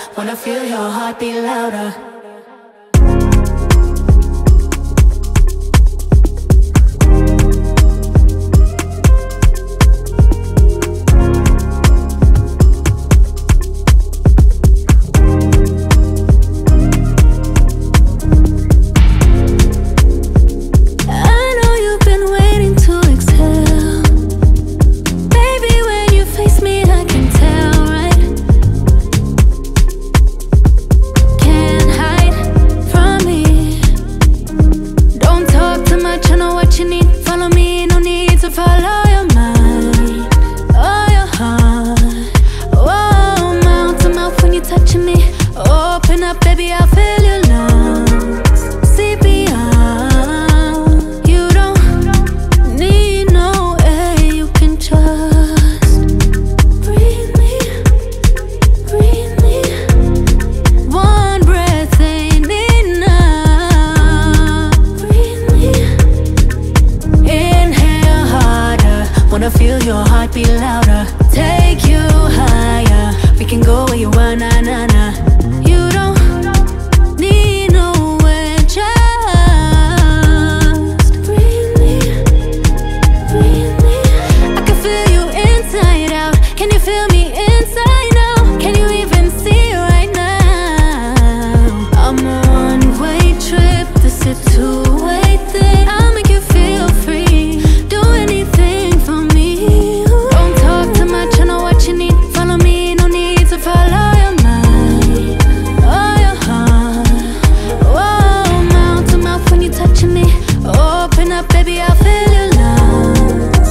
Wanna feel your heartbeat louder. Follow your mind, oh your heart. Oh, mouth to mouth when you're touching me. Open up, baby, I'll fill your lungs. CPR. You don't need no air, you can just breathe me, breathe me. One breath ain't enough. Breathe me. Inhale harder, wanna feel your heartbeat louder. Take you higher, we can go where you are, na na na. You don't need nowhere, just breathe me, breathe me. I can feel you inside out, can you feel me inside out? Can you even see right now? I'm a one-way trip, this a two-way thing. I'll make you feel free, do anything for me. Don't talk too much, I know what you need. Follow me, no need to follow your mind, oh your heart. Whoa, mouth to mouth when you're touching me. Open up, baby, I'll fill your lungs.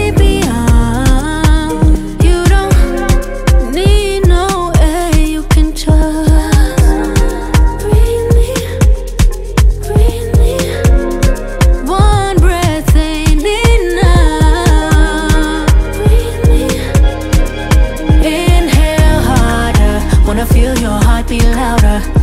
CPR. You don't need no air, you can just breathe me, breathe me. One breath ain't enough. Breathe me. Inhale harder, wanna feel your heartbeat louder.